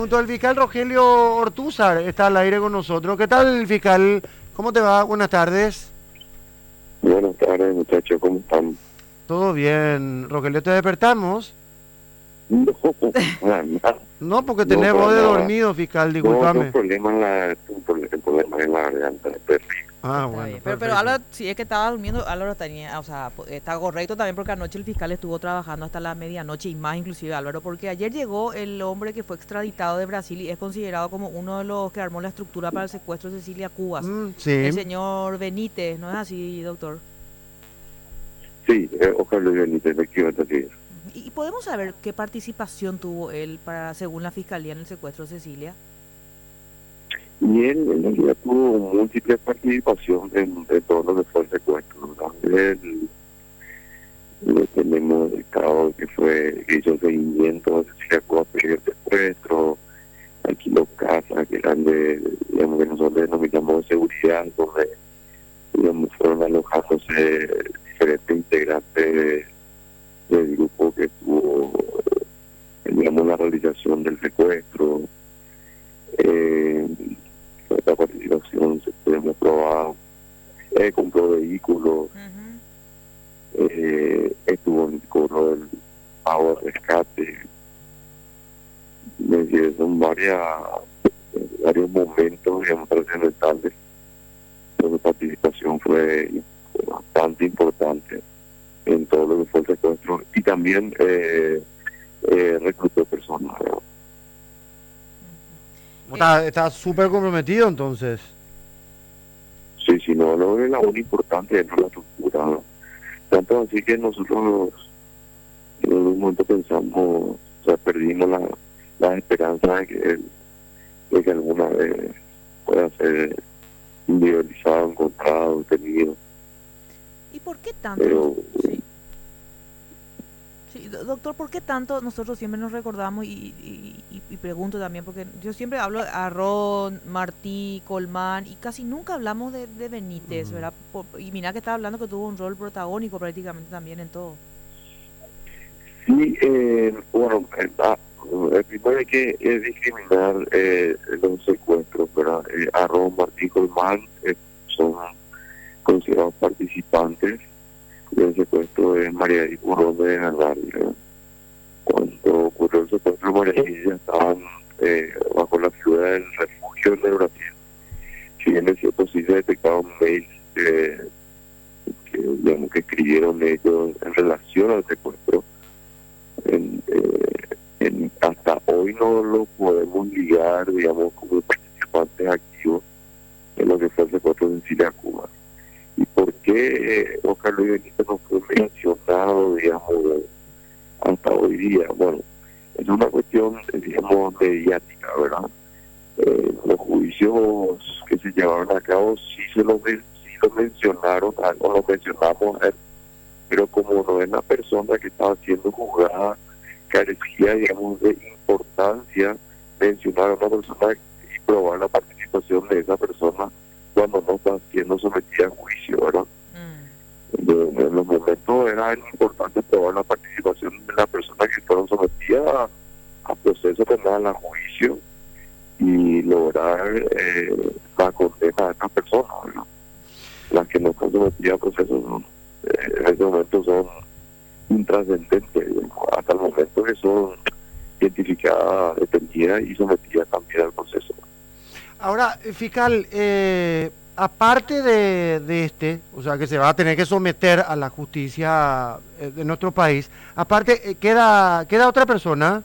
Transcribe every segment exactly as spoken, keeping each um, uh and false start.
Junto al fiscal Rogelio Ortúzar está al aire con nosotros. ¿Qué tal, fiscal? ¿Cómo te va? Buenas tardes. Buenas tardes, muchachos, ¿cómo están? ¿Todo bien? Rogelio, ¿te despertamos? No, para nada. No, porque No, tenés para voz de nada. dormido, fiscal, No, tengo discúlpame. problemas en la, tengo pro- tengo problemas en la garganta, terrible. Ah, Está bueno, bien. Pero, pero perfecto. Álvaro, si es que estaba durmiendo, Álvaro tenía, o sea, po- está correcto también porque anoche el fiscal estuvo trabajando hasta la medianoche y más inclusive Álvaro, porque ayer llegó el hombre que fue extraditado de Brasil y es considerado como uno de los que armó la estructura para el secuestro de Cecilia Cubas. Mm, El sí. señor Benítez, ¿no es así, doctor? Sí, eh, ojalá y Benítez, efectivamente, así es. ¿Y, y podemos saber qué participación tuvo él para, según la fiscalía, en el secuestro de Cecilia? Y él en realidad tuvo múltiples participación en, en todo lo que fue el secuestro, ¿verdad? Él, le tenemos el cabo que fue, que hizo seguimiento, se Cecilia Cuba previo al secuestro, alquiló casas que eran de, digamos, que nosotros denominamos de seguridad, donde digamos, fueron alojándose diferentes integrantes de- del grupo que tuvo, eh, digamos, la realización del secuestro. Eh, Esta participación se puede probar, eh, compró vehículos, Ujú. eh, estuvo en el cobro del pago de rescate. Es decir, son varias, varios momentos, digamos, trascendentales. Su participación fue bastante importante en todo lo que fue el secuestro y también eh, eh, reclutó personas, ¿verdad? Está está súper comprometido, entonces. Sí, sí, no, lo es la única importante dentro de la estructura, ¿no? Tanto así que nosotros en un momento pensamos, o sea, perdimos la, la esperanza de que él, de que alguna vez pueda ser individualizado, encontrado, detenido, ¿Y por qué tanto? pero nos- sí. Sí, do- doctor, ¿por qué tanto nosotros siempre nos recordamos y, y- y- y pregunto también, porque yo siempre hablo a Ron, Martí, Colmán y casi nunca hablamos de, de Benítez, Ujú. ¿verdad? Po- y mira que estaba hablando que tuvo un rol protagónico prácticamente también en todo. sí, eh, bueno, eh, ah, eh, primero hay que eh, discriminar eh, los secuestros, ¿verdad? Eh, Aaron Martín Colmán eh, son considerados participantes del secuestro de María y Burón de Gandaria, ¿verdad? Cuando ocurrió el secuestro de María ya estaban eh, bajo la figura del refugio de Brasil. Si bien es cierto, sí se detectaron mails eh, que, digamos, que escribieron ellos en relación al secuestro. En, eh, en- hasta hoy no lo podemos ligar, digamos, como participantes activos en lo que fue el secuestro de Cecilia Cuba. ¿Y por qué eh, Oscar Luis Benítez no fue mencionado, digamos, hasta hoy día? Bueno, es una cuestión, eh, digamos, mediática, ¿verdad? Eh, los juicios que se llevaron a cabo sí se lo, men- sí lo mencionaron, a- o lo mencionamos a él, pero como no es la persona que estaba siendo juzgada, carecía, digamos, de importancia mencionar a una persona y probar la participación de esa persona cuando no está siendo sometida a juicio, ¿verdad? Mm. De- en los momentos era importante probar la participación de las personas que fueron sometidas a, a proceso penal, a juicio, y lograr eh, la condena de estas personas, ¿verdad? Las que no están sometidas a procesos no, eh, en este momento son intrascendentes, digamos, hasta el momento que son identificadas, detenidas y sometidas también al proceso. Ahora, eh, fiscal, eh, aparte de, de este, o sea, que se va a tener que someter a la justicia eh, de nuestro país, aparte, eh, queda, queda otra persona.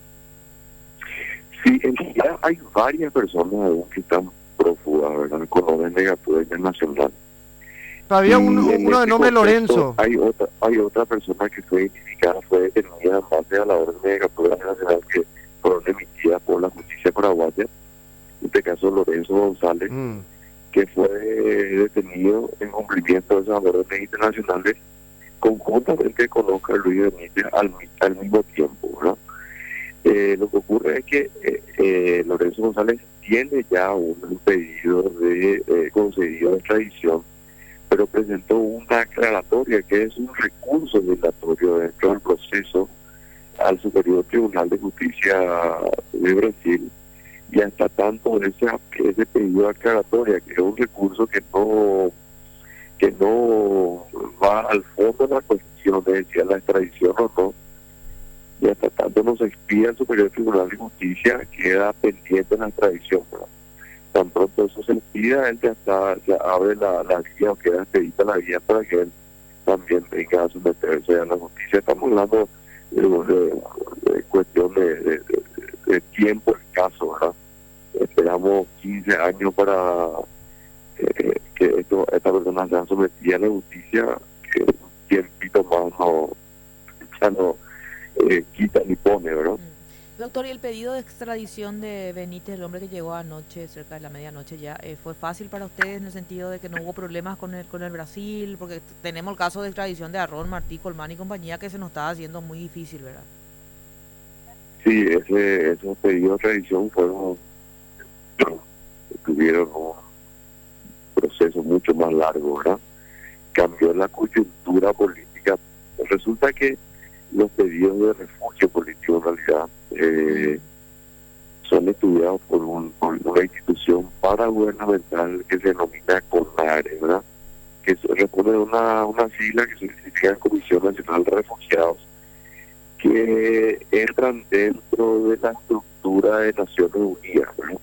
Sí, en realidad hay varias personas aún que están prófugas, ¿verdad? Con orden negativa internacional. Todavía un- Y en uno de este nombre contexto Lorenzo. hay otra hay otra persona que fue identificada, fue detenida en base a la orden de captura internacional que fueron emitidas por la justicia paraguaya, en este caso Lorenzo González, Mm. que fue detenido en cumplimiento de esas órdenes internacionales conjuntamente con Oscar Luis Benítez al, mi- al mismo tiempo, ¿verdad? Eh, lo que ocurre es que eh, eh, Lorenzo González tiene ya un pedido de eh, concedido de extradición, pero presentó una aclaratoria que es un recurso migratorio dentro del proceso al Superior Tribunal de Justicia de Brasil, y hasta tanto ese, ese pedido de aclaratoria, que es un recurso que no que no va al fondo de la cuestión de si es la extradición o no, y hasta tanto no se expida el Superior Tribunal de Justicia, queda pendiente la extradición, ¿verdad? Tan pronto eso se expida, él ya está, ya abre la, la vía, o queda expedita la vía para que él también venga a someterse a la justicia. Estamos hablando de, de, de cuestión de, de, de, de tiempo escaso, ¿verdad? Esperamos quince años para eh, que esto, esta persona sea sometida a la justicia, que un tiempito más no, ya no eh, quita ni pone, ¿verdad? Doctor, ¿y el pedido de extradición de Benítez, el hombre que llegó anoche, cerca de la medianoche ya, eh, fue fácil para ustedes en el sentido de que no hubo problemas con el con el Brasil? Porque tenemos el caso de extradición de Aarón, Martí, Colmán y compañía, que se nos estaba haciendo muy difícil, ¿verdad? Sí, ese, esos pedidos de extradición fueron, tuvieron un proceso mucho más largo, ¿verdad? Cambió la coyuntura política. Resulta que los pedidos de refugio político en realidad eh, son estudiados por, un, por una institución paragubernamental que se denomina CONARE, ¿verdad? Que se responde a una, una sigla que significa Comisión Nacional de Refugiados, que entran dentro de la estructura de Naciones Unidas, ¿verdad?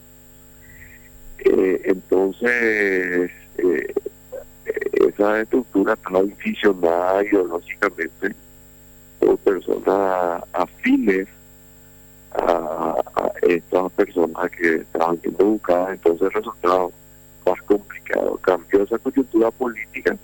Eh, entonces, eh, esa estructura está visionada ideológicamente por personas afines a, a estas personas que estaban siendo buscadas. Entonces el resultado más complicado. Cambió esa coyuntura política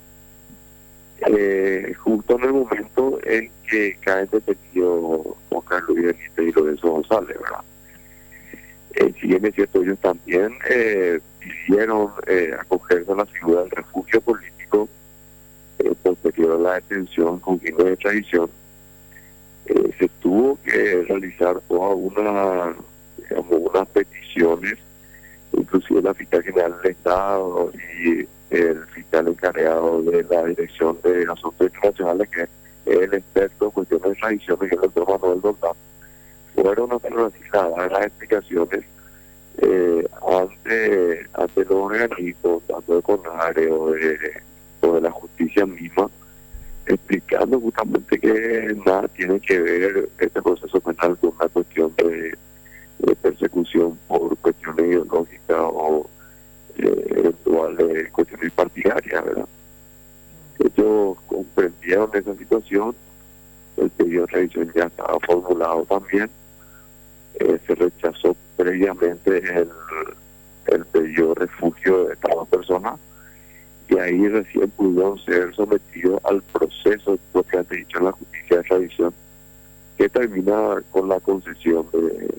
eh, justo en el momento en que cae detenido Juan Carlos Benítez y Lorenzo González, ¿verdad? Eh, si bien es cierto, ellos también eh, quisieron eh, acogerse a la figura del refugio político eh, posterior a la detención con fines de extradición. Eh, se tuvo que realizar toda una, digamos, unas peticiones, inclusive la fiscal general del Estado y el fiscal encargado de la Dirección de Asuntos Internacionales, que es el experto en cuestiones de extradición, que es el doctor Manuel Doldán, fueron a realizar las explicaciones eh, ante, ante los organismos, tanto de CONARE o de, o de la justicia misma, explicando justamente que nada tiene que ver este proceso penal con una cuestión de, de persecución por cuestiones ideológicas o eh, eventuales cuestiones partidarias, ¿verdad? Ellos comprendieron esa situación, el pedido de revisión ya estaba formulado también, eh, se rechazó previamente el, el pedido de refugio de estas dos personas, y ahí recién pudieron ser sometidos al proceso propiamente dicho en la justicia de extradición, que termina con la concesión de,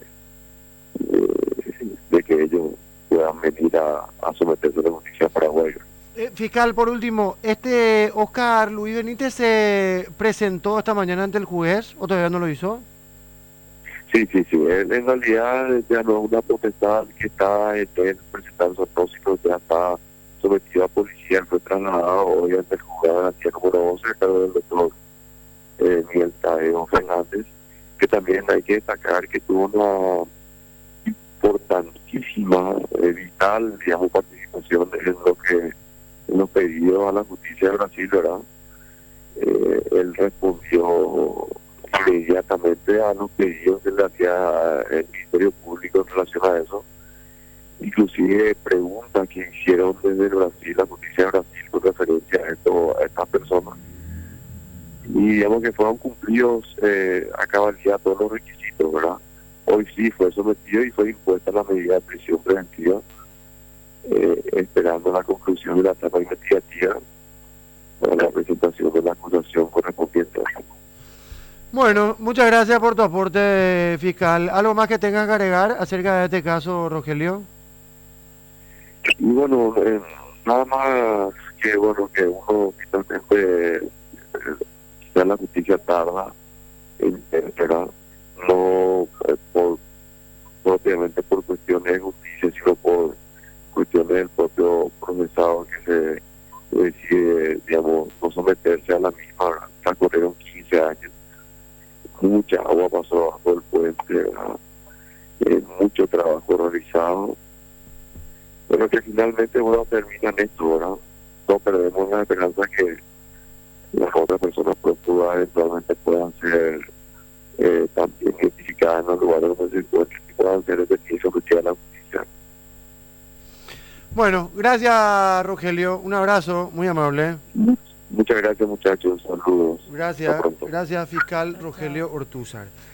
de, de que ellos puedan venir a, a someterse a la justicia paraguaya. Eh, fiscal, por último, ¿este Oscar Luis Benítez se presentó esta mañana ante el juez o todavía no lo hizo? Sí, sí, sí. Él, en realidad ya no es una potestad que está en él presentar su tóxico, ya está sometido a policía, fue trasladado hoy ante el juzgado de García número once, a cargo del doctor eh, Miguel Tadeo Fernández, que también hay que destacar que tuvo una importantísima, eh, vital, digamos, participación en lo que en los pedidos a la justicia de Brasil, ¿verdad? Eh, él respondió inmediatamente a los pedidos que le hacía el Ministerio Público en relación a eso, inclusive preguntas que hicieron desde Brasil, la justicia de Brasil, con referencia a, esto, a estas personas, y digamos que fueron cumplidos eh, a cabalidad todos los requisitos, ¿verdad? Hoy sí fue sometido y fue impuesta la medida de prisión preventiva, eh, esperando la conclusión de la etapa investigativa para la presentación de la acusación correspondiente. Bueno, muchas gracias por tu aporte, fiscal. ¿Algo más que tengas que agregar acerca de este caso, Rogelio? Y bueno, eh, nada más que bueno que uno finalmente, eh, quizá la justicia tarda en esperar, no eh, por propiamente por cuestiones de justicia, sino por cuestiones del propio procesado que se decide, digamos, no someterse a la misma. Transcurrieron quince años, mucha agua pasó bajo el puente, ¿verdad? Eh, mucho trabajo realizado, pero que finalmente, bueno, terminan esto, ¿verdad? No perdemos la esperanza que las otras personas prófugas eventualmente puedan ser eh, también identificadas en los lugares donde se encuentran y puedan ser detenidos sometidos a la justicia. Bueno, gracias Rogelio, un abrazo, muy amable. Muchas gracias, muchachos, saludos. Gracias, Hasta pronto. gracias fiscal Rogelio Ortúzar.